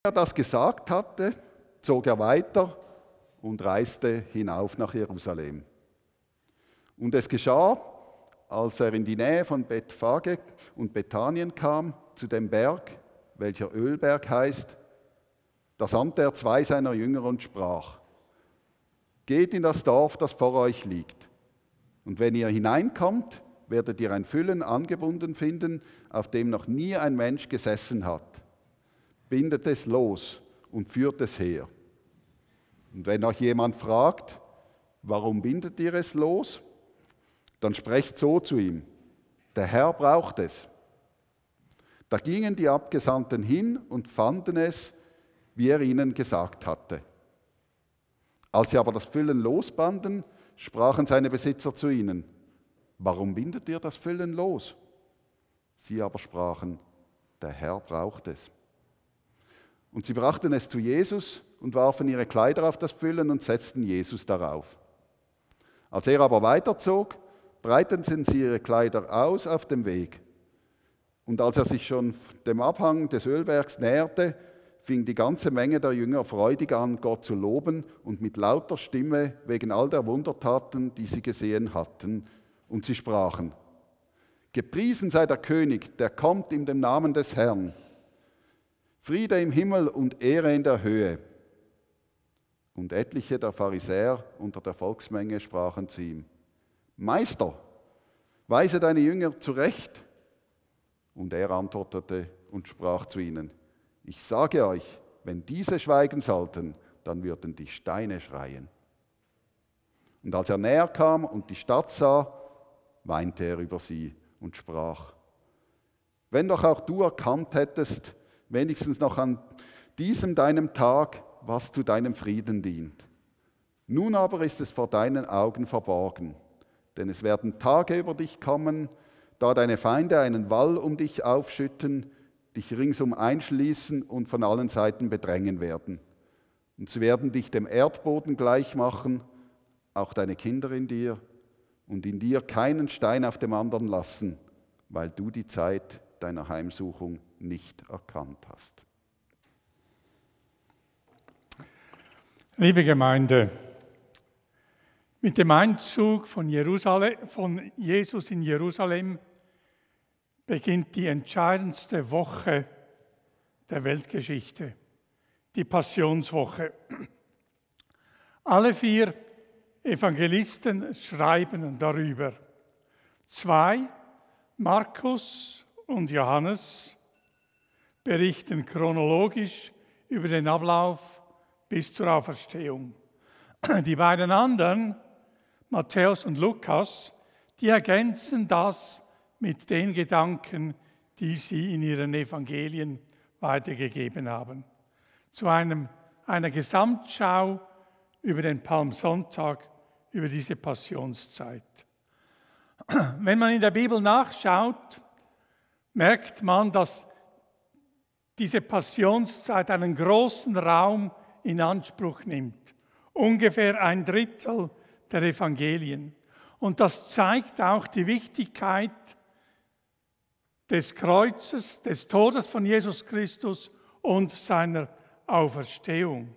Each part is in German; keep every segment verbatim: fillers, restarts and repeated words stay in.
er das gesagt hatte, zog er weiter und reiste hinauf nach Jerusalem. Und es geschah, als er in die Nähe von Bethphage und Bethanien kam, zu dem Berg, welcher Ölberg heißt, da sandte er zwei seiner Jünger und sprach: Geht in das Dorf, das vor euch liegt. Und wenn ihr hineinkommt, werdet ihr ein Füllen angebunden finden, auf dem noch nie ein Mensch gesessen hat. Bindet es los und führt es her. Und wenn euch jemand fragt, warum bindet ihr es los, dann sprecht so zu ihm: Der Herr braucht es. Da gingen die Abgesandten hin und fanden es, wie er ihnen gesagt hatte. Als sie aber das Füllen losbanden, sprachen seine Besitzer zu ihnen: Warum bindet ihr das Füllen los? Sie aber sprachen: Der Herr braucht es. Und sie brachten es zu Jesus und warfen ihre Kleider auf das Füllen und setzten Jesus darauf. Als er aber weiterzog, breiteten sie ihre Kleider aus auf dem Weg. Und als er sich schon dem Abhang des Ölbergs näherte, fing die ganze Menge der Jünger freudig an, Gott zu loben und mit lauter Stimme wegen all der Wundertaten, die sie gesehen hatten. Und sie sprachen: Gepriesen sei der König, der kommt in dem Namen des Herrn. Friede im Himmel und Ehre in der Höhe. Und etliche der Pharisäer unter der Volksmenge sprachen zu ihm: Meister, weise deine Jünger zurecht. Und er antwortete und sprach zu ihnen: Ich sage euch, wenn diese schweigen sollten, dann würden die Steine schreien. Und als er näher kam und die Stadt sah, weinte er über sie und sprach: Wenn doch auch du erkannt hättest, wenigstens noch an diesem deinem Tag, was zu deinem Frieden dient. Nun aber ist es vor deinen Augen verborgen, denn es werden Tage über dich kommen, da deine Feinde einen Wall um dich aufschütten, dich ringsum einschließen und von allen Seiten bedrängen werden. Und sie werden dich dem Erdboden gleich machen, auch deine Kinder in dir, und in dir keinen Stein auf dem anderen lassen, weil du die Zeit deiner Heimsuchung nicht erkannt hast. Liebe Gemeinde, mit dem Einzug von, Jerusalem, von Jesus in Jerusalem beginnt die entscheidendste Woche der Weltgeschichte, die Passionswoche. Alle vier Evangelisten schreiben darüber. Zwei, Markus und Johannes, berichten chronologisch über den Ablauf bis zur Auferstehung. Die beiden anderen, Matthäus und Lukas, die ergänzen das mit den Gedanken, die sie in ihren Evangelien weitergegeben haben. Zu einem, einer Gesamtschau über den Palmsonntag, über diese Passionszeit. Wenn man in der Bibel nachschaut, merkt man, dass diese Passionszeit einen großen Raum in Anspruch nimmt. Ungefähr ein Drittel der Evangelien. Und das zeigt auch die Wichtigkeit des Kreuzes, des Todes von Jesus Christus und seiner Auferstehung.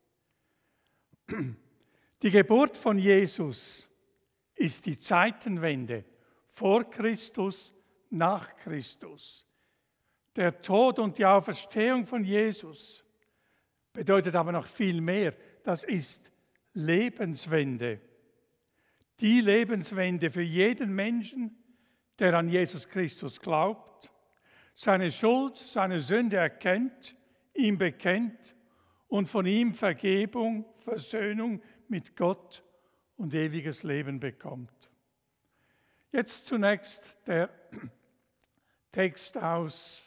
Die Geburt von Jesus ist die Zeitenwende vor Christus, nach Christus. Der Tod und die Auferstehung von Jesus bedeutet aber noch viel mehr. Das ist Lebenswende. Die Lebenswende für jeden Menschen, der an Jesus Christus glaubt, seine Schuld, seine Sünde erkennt, ihm bekennt und von ihm Vergebung, Versöhnung mit Gott und ewiges Leben bekommt. Jetzt zunächst der Text aus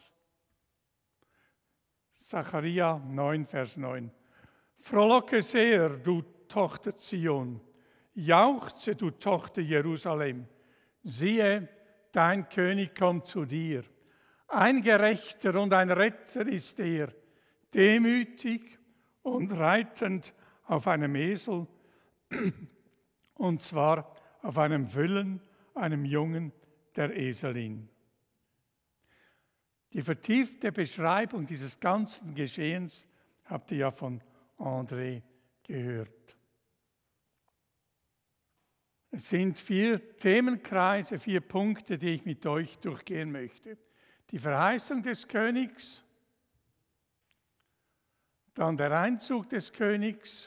Sacharja neun, Vers neun. Frohlocke sehr, du Tochter Zion, jauchze, du Tochter Jerusalem. Siehe, dein König kommt zu dir. Ein Gerechter und ein Retter ist er, demütig und reitend auf einem Esel, und zwar auf einem Füllen, einem Jungen der Eselin. Die vertiefte Beschreibung dieses ganzen Geschehens habt ihr ja von André gehört. Es sind vier Themenkreise, vier Punkte, die ich mit euch durchgehen möchte. Die Verheißung des Königs, dann der Einzug des Königs,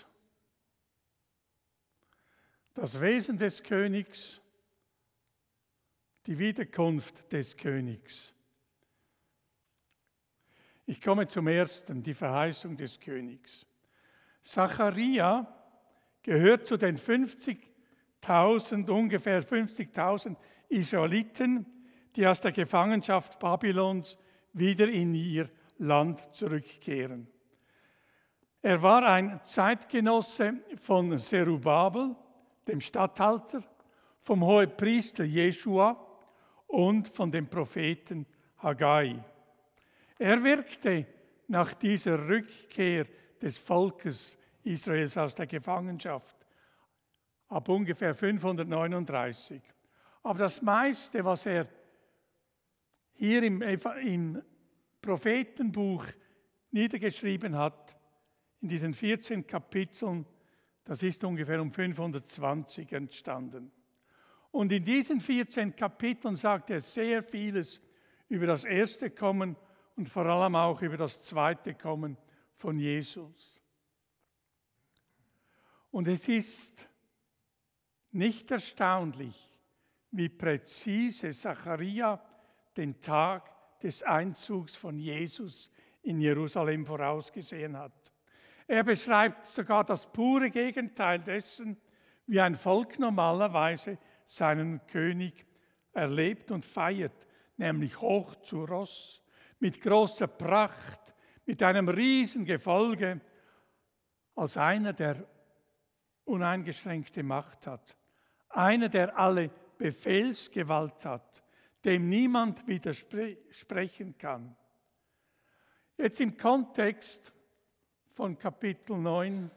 das Wesen des Königs, die Wiederkunft des Königs. Ich komme zum ersten, die Verheißung des Königs. Zacharia gehört zu den fünfzigtausend, ungefähr fünfzigtausend Israeliten, die aus der Gefangenschaft Babylons wieder in ihr Land zurückkehren. Er war ein Zeitgenosse von Zerubabel, dem Statthalter, vom Hohepriester Jeschua und von dem Propheten Haggai. Er wirkte nach dieser Rückkehr des Volkes Israels aus der Gefangenschaft ab ungefähr fünfhundertneununddreißig. Aber das meiste, was er hier im, im Prophetenbuch niedergeschrieben hat, in diesen vierzehn Kapiteln, das ist ungefähr um fünfhundertzwanzig entstanden. Und in diesen vierzehn Kapiteln sagt er sehr vieles über das erste Kommen und vor allem auch über das zweite Kommen von Jesus. Und es ist nicht erstaunlich, wie präzise Zacharia den Tag des Einzugs von Jesus in Jerusalem vorausgesehen hat. Er beschreibt sogar das pure Gegenteil dessen, wie ein Volk normalerweise seinen König erlebt und feiert, nämlich hoch zu Ross, mit großer Pracht, mit einem riesen Gefolge, als einer, der uneingeschränkte Macht hat, einer, der alle Befehlsgewalt hat, dem niemand widersprechen kann. Jetzt im Kontext von Kapitel neun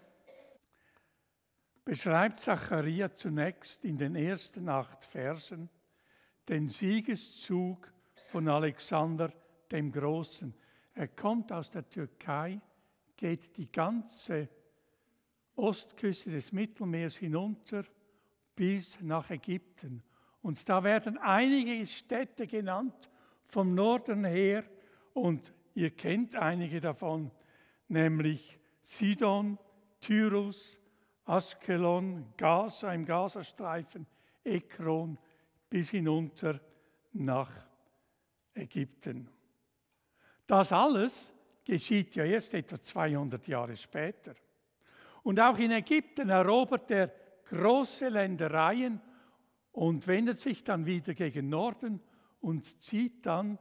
beschreibt Zacharia zunächst in den ersten acht Versen den Siegeszug von Alexander dem Großen. Er kommt aus der Türkei, geht die ganze Ostküste des Mittelmeers hinunter bis nach Ägypten. Und da werden einige Städte genannt vom Norden her und ihr kennt einige davon, nämlich Sidon, Tyrus, Askelon, Gaza im Gazastreifen, Ekron bis hinunter nach Ägypten. Das alles geschieht ja erst etwa zweihundert Jahre später. Und auch in Ägypten erobert er große Ländereien und wendet sich dann wieder gegen Norden und zieht dann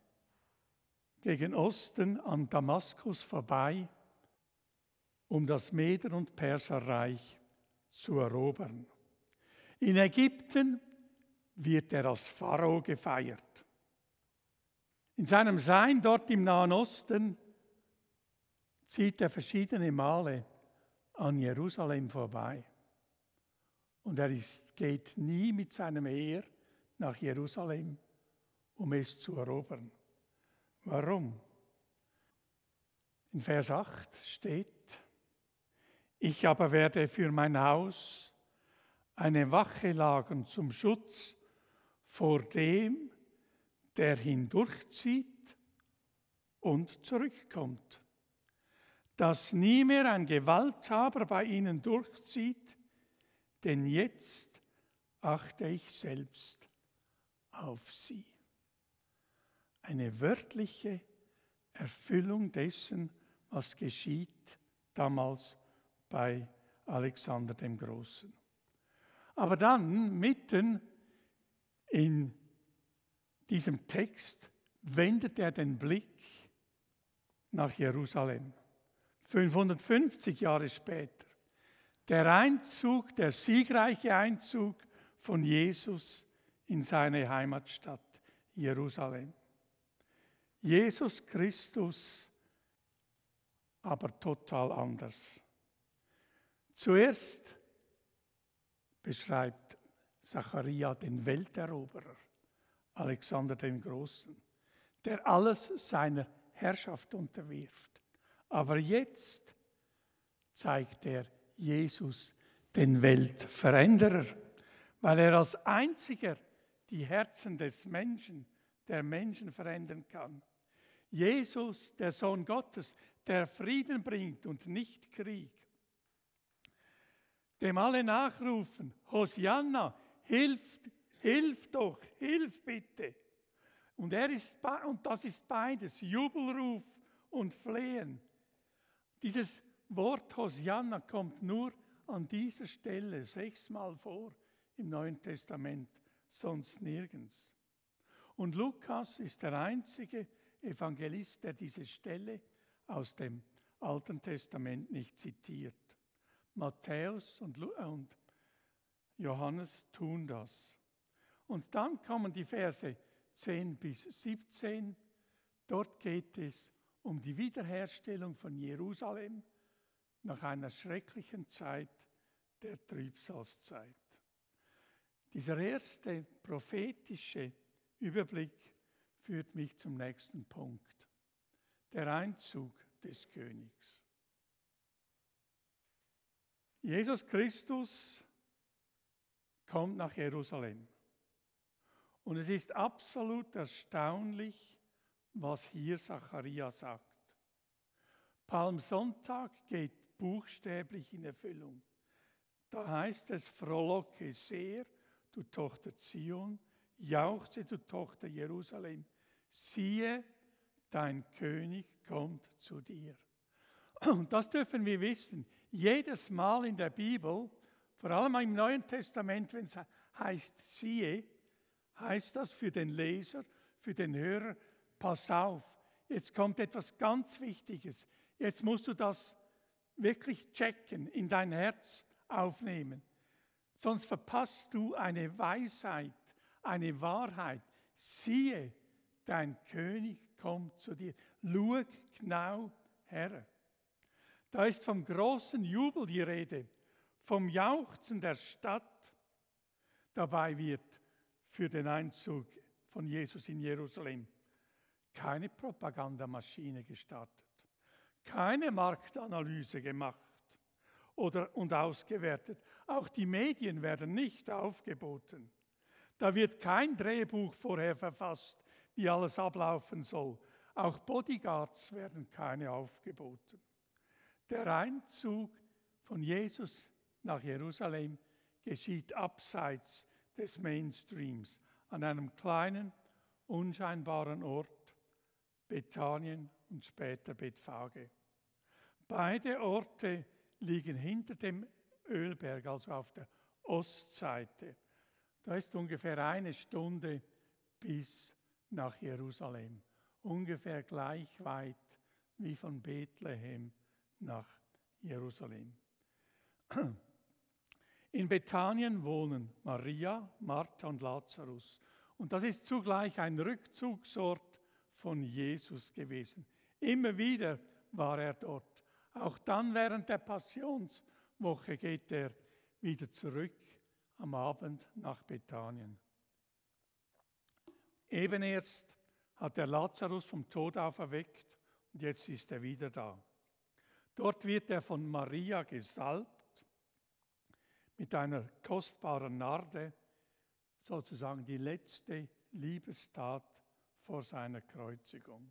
gegen Osten an Damaskus vorbei, um das Meder- und Perserreich zu erobern. In Ägypten wird er als Pharao gefeiert. In seinem Sein dort im Nahen Osten zieht er verschiedene Male an Jerusalem vorbei. Und er ist, geht nie mit seinem Heer nach Jerusalem, um es zu erobern. Warum? In Vers acht steht: Ich aber werde für mein Haus eine Wache lagern zum Schutz vor dem, der hindurchzieht und zurückkommt, dass nie mehr ein Gewalthaber bei ihnen durchzieht, denn jetzt achte ich selbst auf sie. Eine wörtliche Erfüllung dessen, was geschieht damals bei Alexander dem Großen. Aber dann, mitten in diesem Text, wendet er den Blick nach Jerusalem. fünfhundertfünfzig Jahre später. Der Einzug, der siegreiche Einzug von Jesus in seine Heimatstadt Jerusalem. Jesus Christus, aber total anders. Zuerst beschreibt Zacharia den Welteroberer, Alexander den Großen, der alles seiner Herrschaft unterwirft. Aber jetzt zeigt er Jesus, den Weltveränderer, weil er als einziger die Herzen des Menschen, der Menschen verändern kann. Jesus, der Sohn Gottes, der Frieden bringt und nicht Krieg. Dem alle nachrufen, Hosianna, hilf, hilf doch, hilf bitte. Und, er ist, und das ist beides, Jubelruf und Flehen. Dieses Wort Hosianna kommt nur an dieser Stelle sechsmal vor im Neuen Testament, sonst nirgends. Und Lukas ist der einzige Evangelist, der diese Stelle aus dem Alten Testament nicht zitiert. Matthäus und, und Johannes tun das. Und dann kommen die Verse zehn bis siebzehn. Dort geht es um die Wiederherstellung von Jerusalem nach einer schrecklichen Zeit der Trübsalzeit. Dieser erste prophetische Überblick führt mich zum nächsten Punkt. Der Einzug des Königs. Jesus Christus kommt nach Jerusalem. Und es ist absolut erstaunlich, was hier Zachariah sagt. Palmsonntag geht buchstäblich in Erfüllung. Da heißt es, frohlocke sehr, du Tochter Zion, jauchze, du Tochter Jerusalem, siehe, dein König kommt zu dir. Und das dürfen wir wissen. Jedes Mal in der Bibel, vor allem im Neuen Testament, wenn es heißt siehe, heißt das für den Leser, für den Hörer, pass auf, jetzt kommt etwas ganz Wichtiges. Jetzt musst du das wirklich checken, in dein Herz aufnehmen. Sonst verpasst du eine Weisheit, eine Wahrheit. Siehe, dein König kommt zu dir. Schau genau her. Da ist vom großen Jubel die Rede, vom Jauchzen der Stadt. Dabei wird für den Einzug von Jesus in Jerusalem keine Propagandamaschine gestartet, keine Marktanalyse gemacht oder, und ausgewertet. Auch die Medien werden nicht aufgeboten. Da wird kein Drehbuch vorher verfasst, wie alles ablaufen soll. Auch Bodyguards werden keine aufgeboten. Der Einzug von Jesus nach Jerusalem geschieht abseits des Mainstreams, an einem kleinen, unscheinbaren Ort, Bethanien und später Bethphage. Beide Orte liegen hinter dem Ölberg, also auf der Ostseite. Da ist ungefähr eine Stunde bis nach Jerusalem, ungefähr gleich weit wie von Bethlehem nach Jerusalem. In Bethanien wohnen Maria, Martha und Lazarus. Und das ist zugleich ein Rückzugsort von Jesus gewesen. Immer wieder war er dort. Auch dann während der Passionswoche geht er wieder zurück am Abend nach Bethanien. Eben erst hat er Lazarus vom Tod auferweckt und jetzt ist er wieder da. Dort wird er von Maria gesalbt mit einer kostbaren Narde, sozusagen die letzte Liebestat vor seiner Kreuzigung.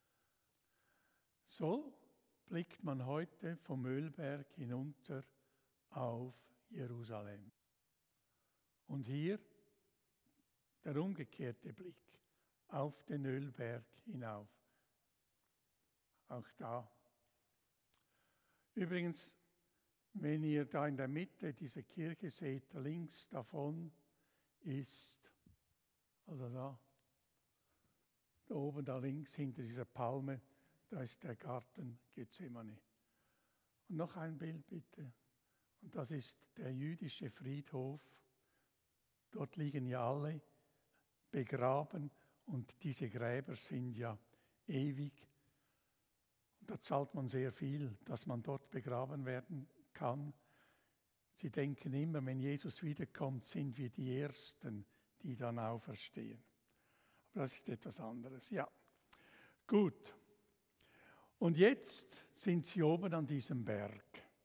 So blickt man heute vom Ölberg hinunter auf Jerusalem. Und hier der umgekehrte Blick auf den Ölberg hinauf. Auch da. Übrigens, wenn ihr da in der Mitte diese Kirche seht, links davon ist, also da, da oben, da links hinter dieser Palme, da ist der Garten Gethsemane. Und noch ein Bild bitte. Und das ist der jüdische Friedhof. Dort liegen ja alle begraben und diese Gräber sind ja ewig. Und da zahlt man sehr viel, dass man dort begraben werden kann. Sie denken immer, wenn Jesus wiederkommt, sind wir die Ersten, die dann auferstehen. Aber das ist etwas anderes. Ja, Gut. Und jetzt sind sie oben an diesem Berg.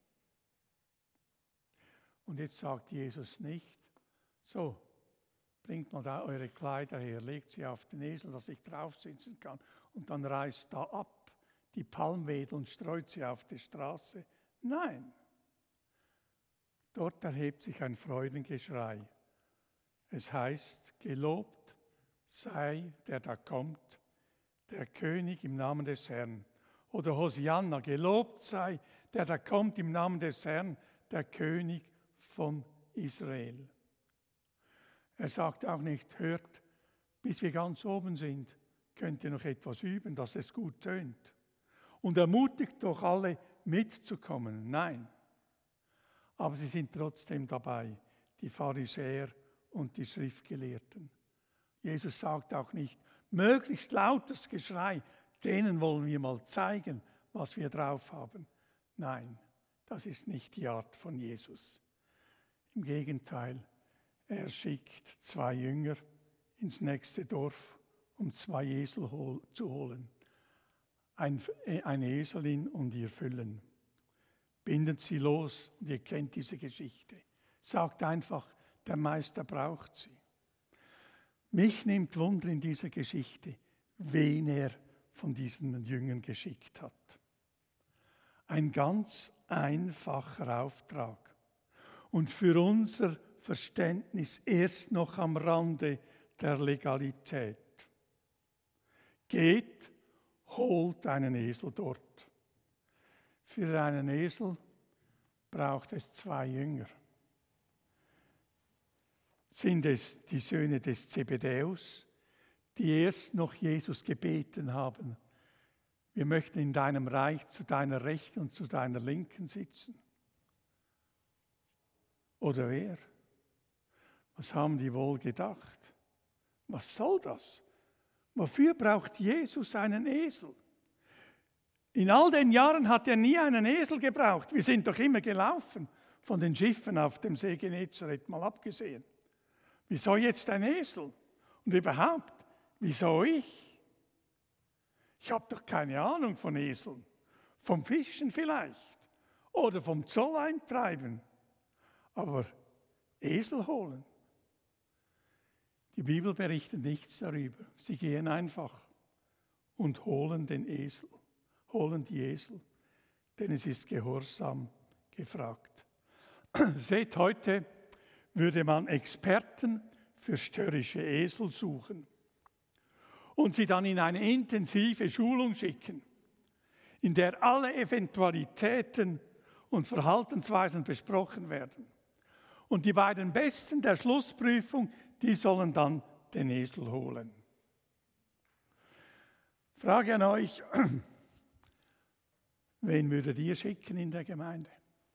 Und jetzt sagt Jesus nicht, so, bringt mal da eure Kleider her, legt sie auf den Esel, dass ich drauf sitzen kann. Und dann reißt da ab die Palmwedel und streut sie auf die Straße. Nein. Dort erhebt sich ein Freudengeschrei. Es heißt, gelobt sei der da kommt, der König im Namen des Herrn. Oder Hosianna, gelobt sei der da kommt im Namen des Herrn, der König von Israel. Er sagt auch nicht, hört, bis wir ganz oben sind, könnt ihr noch etwas üben, dass es gut tönt. Und ermutigt doch alle mitzukommen. Nein. Aber sie sind trotzdem dabei, die Pharisäer und die Schriftgelehrten. Jesus sagt auch nicht, möglichst lautes Geschrei, denen wollen wir mal zeigen, was wir drauf haben. Nein, das ist nicht die Art von Jesus. Im Gegenteil, er schickt zwei Jünger ins nächste Dorf, um zwei Esel hol- zu holen. Ein, eine Eselin und ihr Füllen. Bindet sie los und ihr kennt diese Geschichte. Sagt einfach, der Meister braucht sie. Mich nimmt Wunder in dieser Geschichte, wen er von diesen Jüngern geschickt hat. Ein ganz einfacher Auftrag und für unser Verständnis erst noch am Rande der Legalität. Geht, holt einen Esel dort. Für einen Esel braucht es zwei Jünger. Sind es die Söhne des Zebedäus, die erst noch Jesus gebeten haben, wir möchten in deinem Reich zu deiner Rechten und zu deiner Linken sitzen? Oder wer? Was haben die wohl gedacht? Was soll das? Wofür braucht Jesus einen Esel? In all den Jahren hat er nie einen Esel gebraucht. Wir sind doch immer gelaufen, von den Schiffen auf dem See Genezareth mal abgesehen. Wieso jetzt ein Esel? Und überhaupt, wieso ich? Ich habe doch keine Ahnung von Eseln. Vom Fischen vielleicht oder vom Zoll eintreiben. Aber Esel holen? Die Bibel berichtet nichts darüber. Sie gehen einfach und holen den Esel, holen die Esel, denn es ist Gehorsam gefragt. Seht, heute würde man Experten für störrische Esel suchen und sie dann in eine intensive Schulung schicken, in der alle Eventualitäten und Verhaltensweisen besprochen werden. Und die beiden Besten der Schlussprüfung, die sollen dann den Esel holen. Frage an euch, wen würdet ihr schicken in der Gemeinde?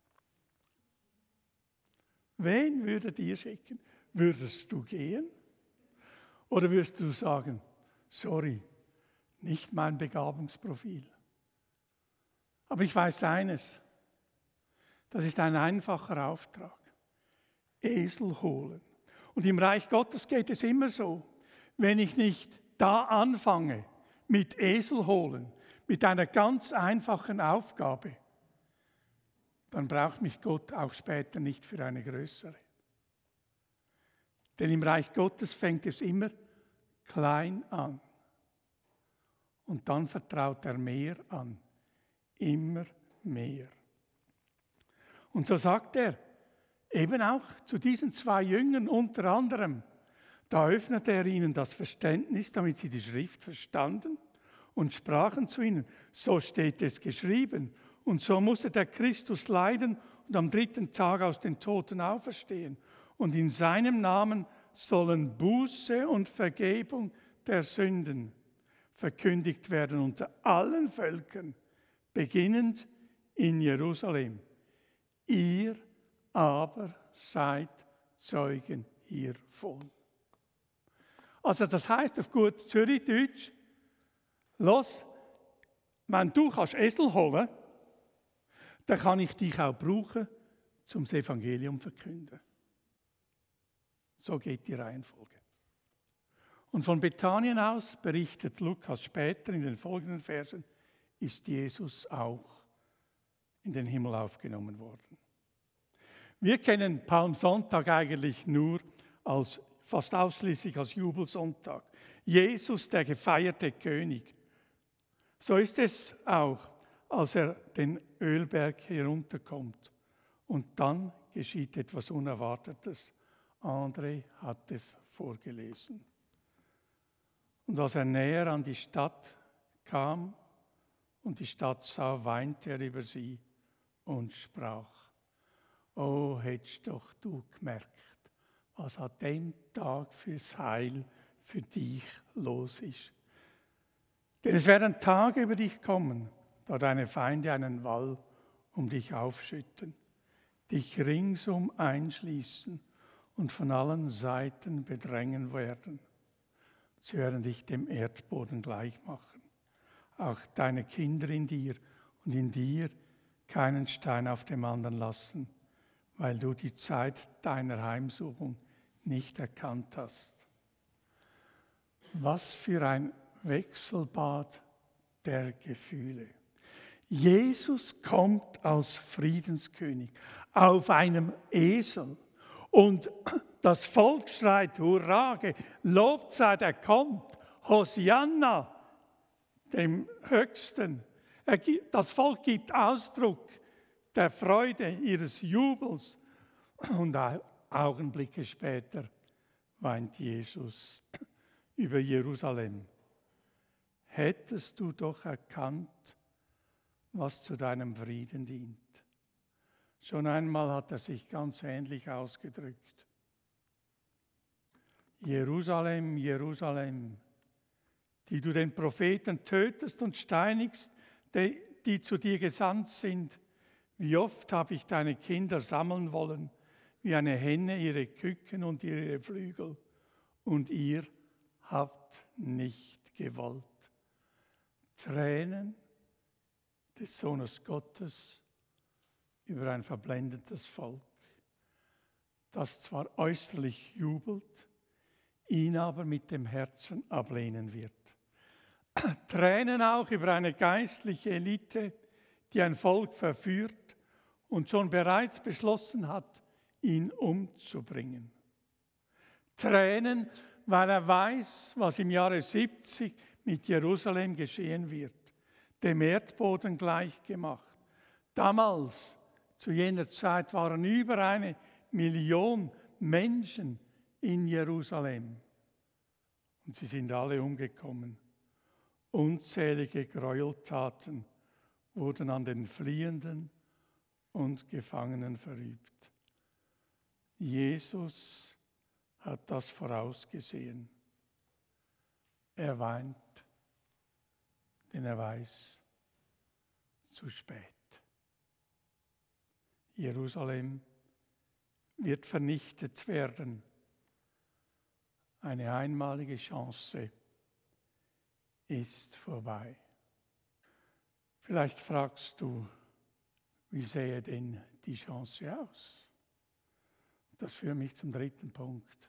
Wen würdet ihr schicken? Würdest du gehen? Oder würdest du sagen, sorry, nicht mein Begabungsprofil. Aber ich weiß eines, das ist ein einfacher Auftrag. Esel holen. Und im Reich Gottes geht es immer so, wenn ich nicht da anfange mit Esel holen, mit einer ganz einfachen Aufgabe, dann braucht mich Gott auch später nicht für eine größere. Denn im Reich Gottes fängt es immer klein an. Und dann vertraut er mehr an, immer mehr. Und so sagt er, eben auch zu diesen zwei Jüngern unter anderem, da öffnete er ihnen das Verständnis, damit sie die Schrift verstanden und sprachen zu ihnen, so steht es geschrieben und so musste der Christus leiden und am dritten Tag aus den Toten auferstehen und in seinem Namen sollen Buße und Vergebung der Sünden verkündigt werden unter allen Völkern, beginnend in Jerusalem. Ihr aber seid Zeugen hiervon. Also das heißt auf gut Zürichdeutsch, los, wenn du kannst Esel holen, dann kann ich dich auch brauchen, zum das Evangelium zu verkünden. So geht die Reihenfolge. Und von Bethanien aus, berichtet Lukas später in den folgenden Versen, ist Jesus auch in den Himmel aufgenommen worden. Wir kennen Palmsonntag eigentlich nur als, fast ausschließlich als Jubelsonntag. Jesus, der gefeierte König. So ist es auch, als er den Ölberg herunterkommt. Und dann geschieht etwas Unerwartetes. André hat es vorgelesen. Und als er näher an die Stadt kam und die Stadt sah, weinte er über sie und sprach: Oh, hättest doch du gemerkt, was an dem Tag fürs Heil für dich los ist. Denn es werden Tage über dich kommen, da deine Feinde einen Wall um dich aufschütten, dich ringsum einschließen und von allen Seiten bedrängen werden. Sie werden dich dem Erdboden gleich machen. Auch deine Kinder in dir und in dir keinen Stein auf dem anderen lassen, weil du die Zeit deiner Heimsuchung nicht erkannt hast. Was für ein Wechselbad der Gefühle. Jesus kommt als Friedenskönig auf einem Esel und das Volk schreit: Hurra, gelobt sei, er kommt, Hosianna, dem Höchsten. Das Volk gibt Ausdruck der Freude, ihres Jubels. Und Augenblicke später weint Jesus über Jerusalem. Hättest du doch erkannt, was zu deinem Frieden dient. Schon einmal hat er sich ganz ähnlich ausgedrückt. Jerusalem, Jerusalem, die du den Propheten tötest und steinigst, die, die zu dir gesandt sind. Wie oft habe ich deine Kinder sammeln wollen, wie eine Henne ihre Küken und ihre Flügel, und ihr habt nicht gewollt. Tränen des Sohnes Gottes über ein verblendetes Volk, das zwar äußerlich jubelt, ihn aber mit dem Herzen ablehnen wird. Tränen auch über eine geistliche Elite, die ein Volk verführt und schon bereits beschlossen hat, ihn umzubringen. Tränen, weil er weiß, was im Jahre siebzig mit Jerusalem geschehen wird, dem Erdboden gleichgemacht. Damals, zu jener Zeit, waren über eine Million Menschen in Jerusalem. Und sie sind alle umgekommen. Unzählige Gräueltaten wurden an den Fliehenden und Gefangenen verübt. Jesus hat das vorausgesehen. Er weint, denn er weiß, zu spät. Jerusalem wird vernichtet werden. Eine einmalige Chance ist vorbei. Vielleicht fragst du, wie sähe denn die Chance aus? Das führt mich zum dritten Punkt.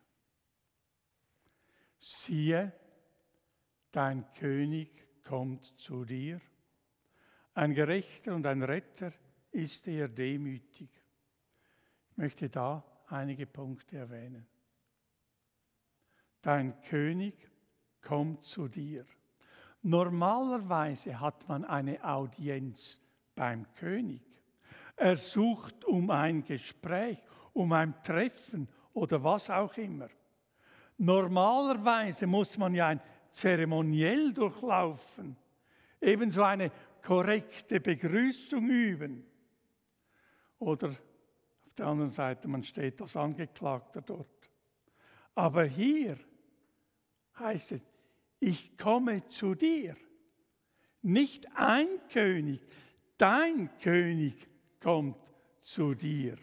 Siehe, dein König kommt zu dir. Ein Gerechter und ein Retter ist er demütig. Ich möchte da einige Punkte erwähnen. Dein König kommt zu dir. Normalerweise hat man eine Audienz beim König. Er sucht um ein Gespräch, um ein Treffen oder was auch immer. Normalerweise muss man ja ein Zeremoniell durchlaufen, ebenso eine korrekte Begrüßung üben. Oder auf der anderen Seite, man steht als Angeklagter dort. Aber hier heißt es, ich komme zu dir. Nicht ein König, dein König kommt zu dir.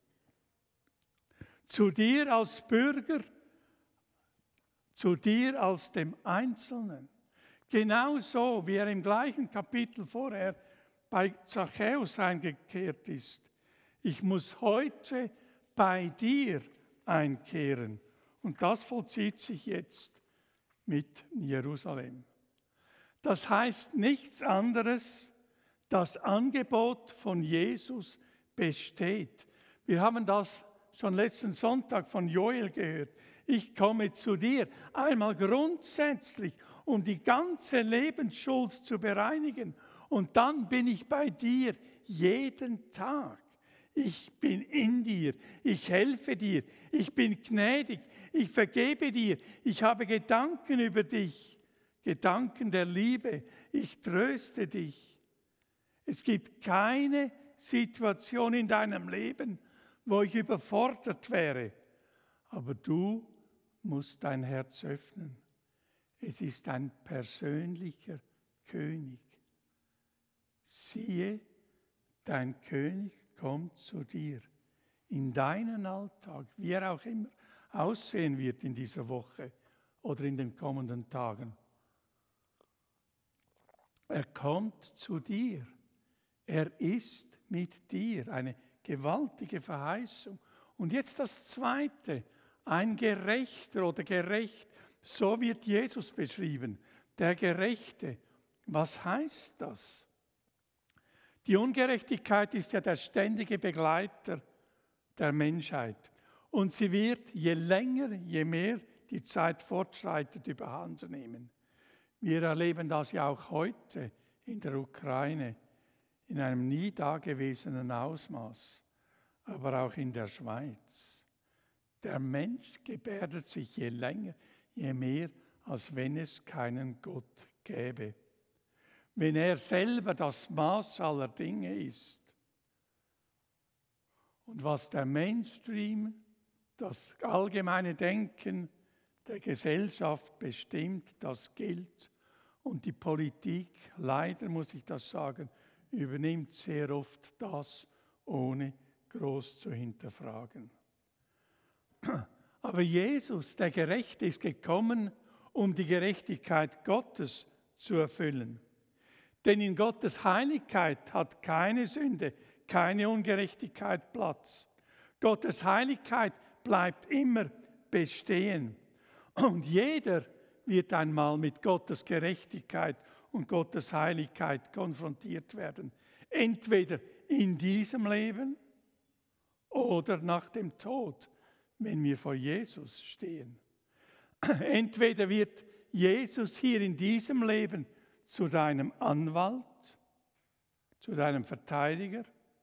Zu dir als Bürger, zu dir als dem Einzelnen. Genauso wie er im gleichen Kapitel vorher bei Zachäus eingekehrt ist. Ich muss heute bei dir einkehren. Und das vollzieht sich jetzt mit Jerusalem. Das heißt nichts anderes, das Angebot von Jesus besteht. Wir haben das schon letzten Sonntag von Joel gehört. Ich komme zu dir, einmal grundsätzlich, um die ganze Lebensschuld zu bereinigen. Und dann bin ich bei dir jeden Tag. Ich bin in dir, ich helfe dir, ich bin gnädig, ich vergebe dir, ich habe Gedanken über dich, Gedanken der Liebe, ich tröste dich. Es gibt keine Situation in deinem Leben, wo ich überfordert wäre, aber du musst dein Herz öffnen. Es ist ein persönlicher König. Siehe, dein König kommt zu dir, in deinen Alltag, wie er auch immer aussehen wird in dieser Woche oder in den kommenden Tagen. Er kommt zu dir, er ist mit dir, eine gewaltige Verheißung. Und jetzt das Zweite, ein Gerechter oder gerecht, so wird Jesus beschrieben, der Gerechte. Was heißt das? Die Ungerechtigkeit ist ja der ständige Begleiter der Menschheit. Und sie wird je länger, je mehr die Zeit fortschreitet, überhand nehmen. Wir erleben das ja auch heute in der Ukraine in einem nie dagewesenen Ausmaß, aber auch in der Schweiz. Der Mensch gebärdet sich je länger, je mehr, als wenn es keinen Gott gäbe. Wenn er selber das Maß aller Dinge ist. Und was der Mainstream, das allgemeine Denken der Gesellschaft bestimmt, das gilt. Und die Politik, leider muss ich das sagen, übernimmt sehr oft das, ohne groß zu hinterfragen. Aber Jesus, der Gerechte, ist gekommen, um die Gerechtigkeit Gottes zu erfüllen. Denn in Gottes Heiligkeit hat keine Sünde, keine Ungerechtigkeit Platz. Gottes Heiligkeit bleibt immer bestehen. Und jeder wird einmal mit Gottes Gerechtigkeit und Gottes Heiligkeit konfrontiert werden. Entweder in diesem Leben oder nach dem Tod, wenn wir vor Jesus stehen. Entweder wird Jesus hier in diesem Leben zu deinem Anwalt, zu deinem Verteidiger,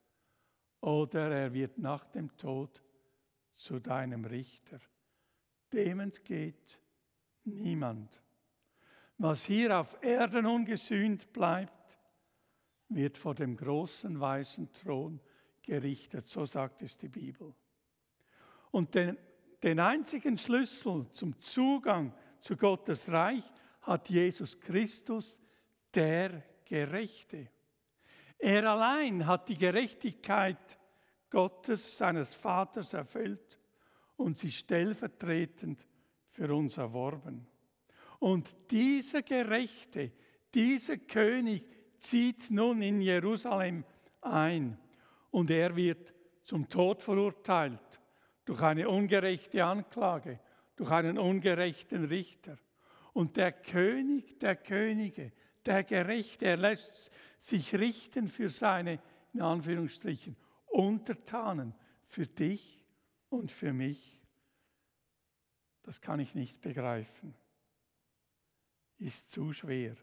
oder er wird nach dem Tod zu deinem Richter. Dem entgeht niemand. Was hier auf Erden ungesühnt bleibt, wird vor dem großen weißen Thron gerichtet. So sagt es die Bibel. Und den, den einzigen Schlüssel zum Zugang zu Gottes Reich hat Jesus Christus, der Gerechte. Er allein hat die Gerechtigkeit Gottes, seines Vaters, erfüllt und sie stellvertretend für uns erworben. Und dieser Gerechte, dieser König zieht nun in Jerusalem ein und er wird zum Tod verurteilt durch eine ungerechte Anklage, durch einen ungerechten Richter. Und der König der Könige, der Gerechte, er lässt sich richten für seine, in Anführungsstrichen, Untertanen, für dich und für mich. Das kann ich nicht begreifen. Ist zu schwer.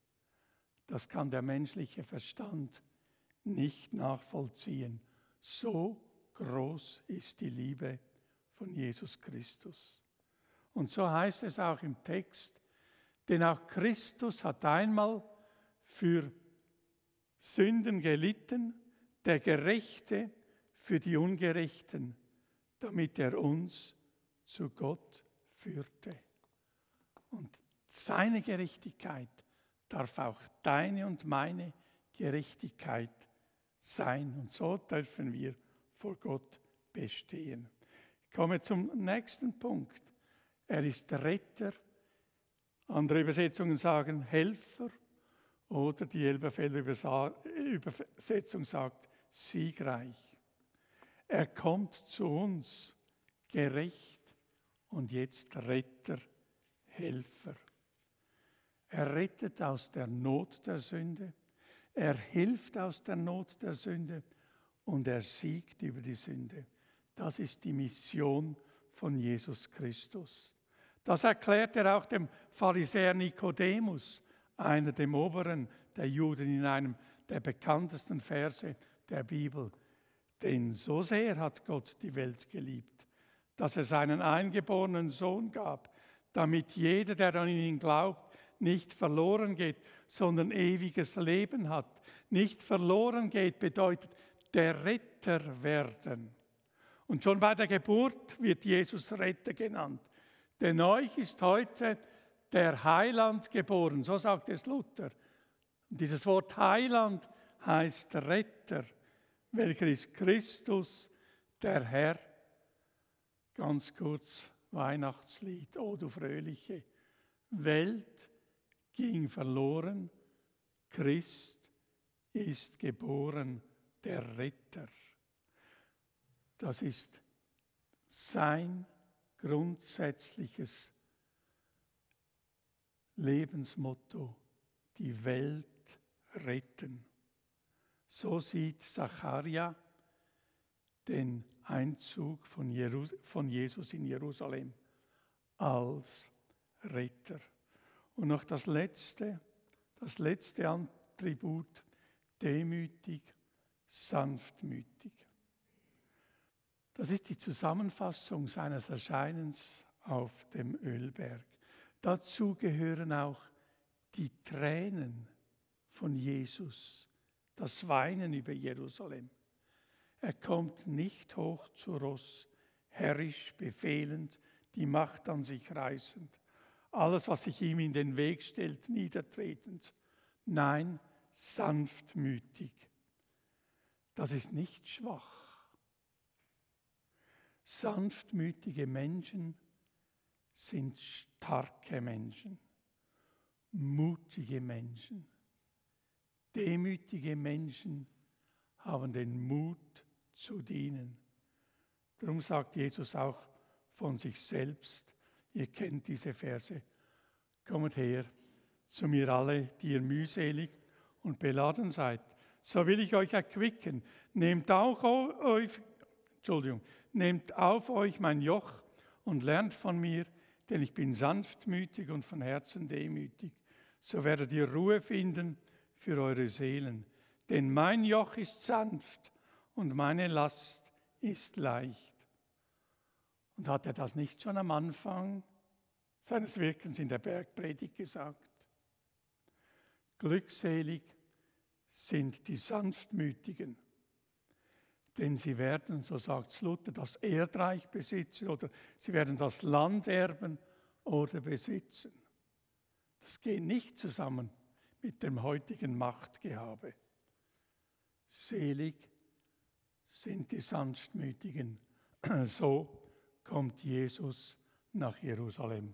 Das kann der menschliche Verstand nicht nachvollziehen. So groß ist die Liebe von Jesus Christus. Und so heißt es auch im Text, denn auch Christus hat einmal für Sünden gelitten, der Gerechte für die Ungerechten, damit er uns zu Gott führte. Und seine Gerechtigkeit darf auch deine und meine Gerechtigkeit sein. Und so dürfen wir vor Gott bestehen. Ich komme zum nächsten Punkt. Er ist Retter. Andere Übersetzungen sagen Helfer. Oder die Elberfelder Übersetzung sagt siegreich. Er kommt zu uns gerecht und jetzt Retter, Helfer. Er rettet aus der Not der Sünde, er hilft aus der Not der Sünde und er siegt über die Sünde. Das ist die Mission von Jesus Christus. Das erklärt er auch dem Pharisäer Nikodemus, einer dem Oberen der Juden, in einem der bekanntesten Verse der Bibel. Denn so sehr hat Gott die Welt geliebt, dass er seinen eingeborenen Sohn gab, damit jeder, der an ihn glaubt, nicht verloren geht, sondern ewiges Leben hat. Nicht verloren geht bedeutet der Retter werden. Und schon bei der Geburt wird Jesus Retter genannt. Denn euch ist heute der Heiland geboren, so sagt es Luther. Und dieses Wort Heiland heißt Retter, welcher ist Christus, der Herr. Ganz kurz Weihnachtslied, O du fröhliche Welt ging verloren, Christ ist geboren, der Retter. Das ist sein grundsätzliches Lebensmotto, die Welt retten. So sieht Zacharia den Einzug von, Jerus- von Jesus in Jerusalem als Retter. Und noch das letzte, das letzte Attribut, demütig, sanftmütig. Das ist die Zusammenfassung seines Erscheinens auf dem Ölberg. Dazu gehören auch die Tränen von Jesus, das Weinen über Jerusalem. Er kommt nicht hoch zu Ross, herrisch, befehlend, die Macht an sich reißend, alles, was sich ihm in den Weg stellt, niedertretend. Nein, sanftmütig. Das ist nicht schwach. Sanftmütige Menschen sind starke Menschen, mutige Menschen. Demütige Menschen haben den Mut zu dienen. Darum sagt Jesus auch von sich selbst, ihr kennt diese Verse, kommt her zu mir alle, die ihr mühselig und beladen seid, so will ich euch erquicken. Nehmt auch euch, Entschuldigung, nehmt auf euch mein Joch und lernt von mir, denn ich bin sanftmütig und von Herzen demütig. So werdet ihr Ruhe finden für eure Seelen. Denn mein Joch ist sanft und meine Last ist leicht. Und hat er das nicht schon am Anfang seines Wirkens in der Bergpredigt gesagt? Glückselig sind die Sanftmütigen, denn sie werden, so sagt Luther, das Erdreich besitzen oder sie werden das Land erben oder besitzen. Das geht nicht zusammen mit dem heutigen Machtgehabe. Selig sind die Sanftmütigen. So kommt Jesus nach Jerusalem.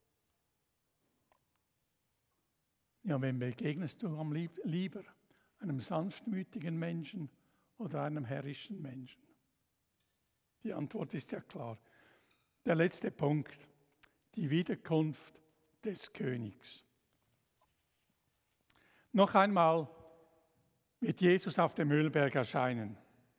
Ja, wem begegnest du am lieb- lieber? Einem sanftmütigen Menschen oder einem herrischen Menschen? Die Antwort ist ja klar. Der letzte Punkt, die Wiederkunft des Königs. Noch einmal wird Jesus auf dem Ölberg erscheinen.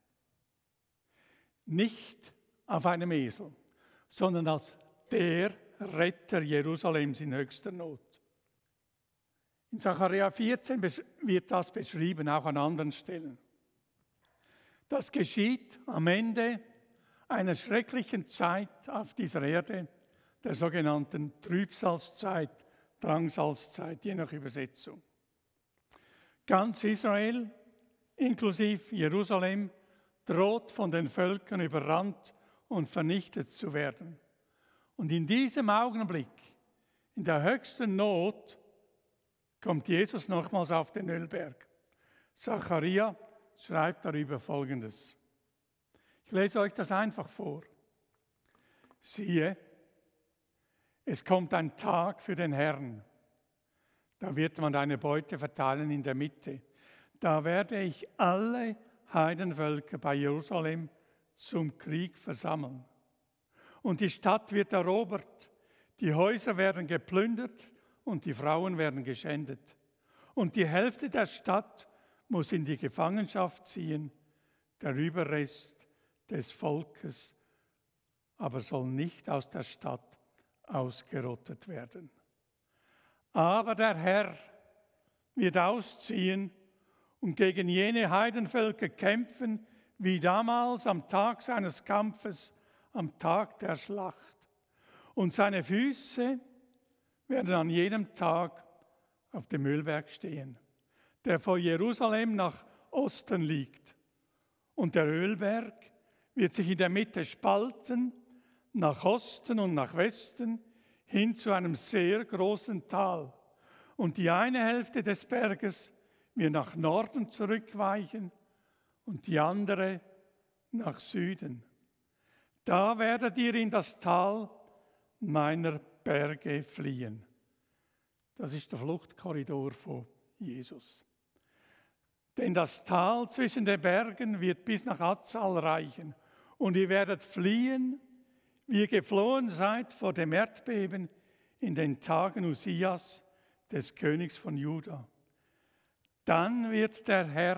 Nicht auf einem Esel, sondern als der Retter Jerusalems in höchster Not. In Sacharja vierzehn wird das beschrieben, auch an anderen Stellen. Das geschieht am Ende einer schrecklichen Zeit auf dieser Erde, der sogenannten Trübsalzeit, Drangsalzzeit, je nach Übersetzung. Ganz Israel, inklusive Jerusalem, droht von den Völkern überrannt und vernichtet zu werden. Und in diesem Augenblick, in der höchsten Not, kommt Jesus nochmals auf den Ölberg. Zacharia schreibt darüber Folgendes. Ich lese euch das einfach vor. Siehe, es kommt ein Tag für den Herrn. Da wird man eine Beute verteilen in der Mitte. Da werde ich alle Heidenvölker bei Jerusalem zum Krieg versammeln. Und die Stadt wird erobert, die Häuser werden geplündert und die Frauen werden geschändet. Und die Hälfte der Stadt muss in die Gefangenschaft ziehen, der Überrest des Volkes aber soll nicht aus der Stadt ausgerottet werden. Aber der Herr wird ausziehen und gegen jene Heidenvölker kämpfen, wie damals am Tag seines Kampfes, am Tag der Schlacht. Und seine Füße werden an jenem Tag auf dem Ölberg stehen, der vor Jerusalem nach Osten liegt. Und der Ölberg wird sich in der Mitte spalten, nach Osten und nach Westen, hin zu einem sehr großen Tal. Und die eine Hälfte des Berges wird nach Norden zurückweichen und die andere nach Süden. Da werdet ihr in das Tal meiner Berge fliehen. Das ist der Fluchtkorridor von Jesus. Denn das Tal zwischen den Bergen wird bis nach Azal reichen und ihr werdet fliehen, wie ihr geflohen seid vor dem Erdbeben in den Tagen Usias, des Königs von Juda. Dann wird der Herr,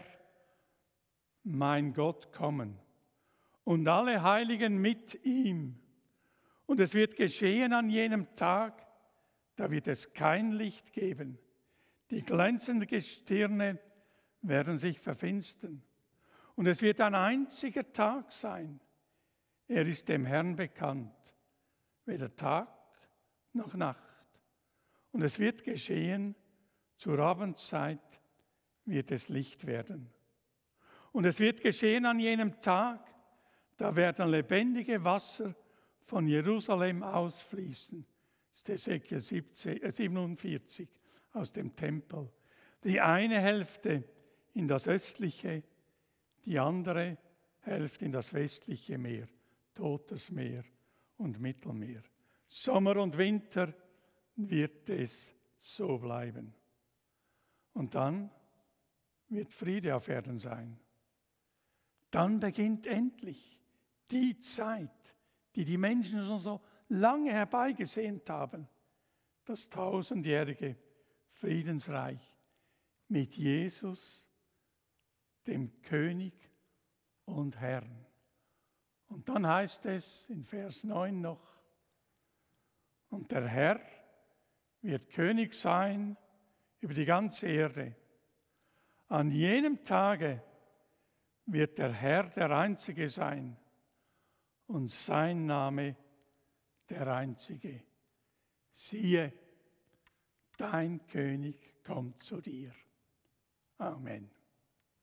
mein Gott, kommen und alle Heiligen mit ihm. Und es wird geschehen an jenem Tag, da wird es kein Licht geben. Die glänzenden Gestirne werden sich verfinstern. Und es wird ein einziger Tag sein. Er ist dem Herrn bekannt, weder Tag noch Nacht. Und es wird geschehen, zur Abendzeit wird es Licht werden. Und es wird geschehen an jenem Tag, da werden lebendige Wasser von Jerusalem ausfließen. Das ist Ezekiel siebenundvierzig aus dem Tempel. Die eine Hälfte in das östliche, die andere Hälfte in das westliche Meer, Totes Meer und Mittelmeer. Sommer und Winter wird es so bleiben. Und dann wird Friede auf Erden sein. Dann beginnt endlich die Zeit, die die Menschen schon so lange herbeigesehnt haben, das tausendjährige Friedensreich mit Jesus, dem König und Herrn. Und dann heißt es in Vers neun noch, und der Herr wird König sein über die ganze Erde. An jenem Tage wird der Herr der Einzige sein und sein Name der Einzige. Siehe, dein König kommt zu dir. Amen.